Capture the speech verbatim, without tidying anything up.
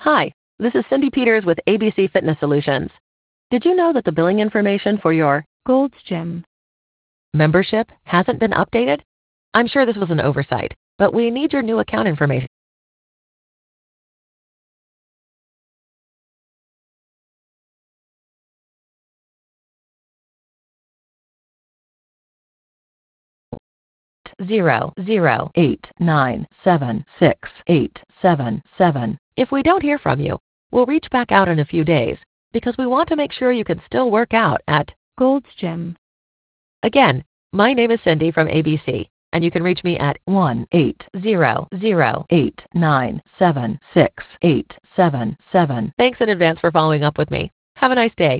Hi, this is Cindy Peters with A B C Fitness Solutions. Did you know that the billing information for your Gold's Gym membership hasn't been updated? I'm sure this was an oversight, but we need your new account information. Zero zero eight nine seven six eight seven seven. If we don't hear from you, we'll reach back out in a few days because we want to make sure you can still work out at Gold's Gym. Again, my name is Cindy from A B C, and you can reach me at one eight zero zero eight nine seven six eight seven seven. Thanks in advance for following up with me. Have a nice day.